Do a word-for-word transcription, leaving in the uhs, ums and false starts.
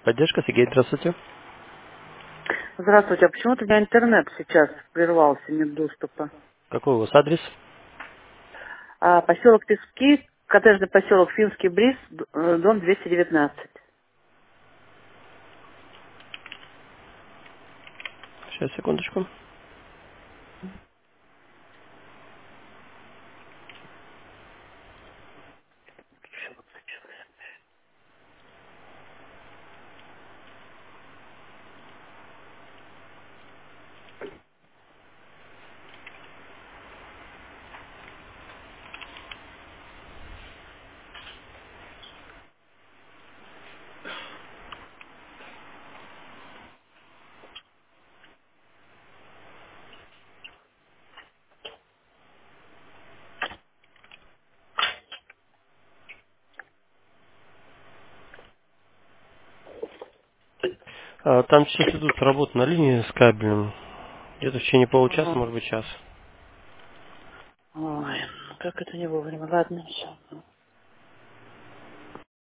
Поддержка, Сергей, здравствуйте. Здравствуйте, а почему-то у меня интернет сейчас прервался, нет доступа. Какой у вас адрес? А поселок Пески, коттеджный поселок Финский Бриз, д- э, дом двести девятнадцать. Сейчас, секундочку. А, Там сейчас идут работы на линии с кабелем. Где-то в течение получаса, Ага. может быть, час. Ой, как это не вовремя. Ладно, все.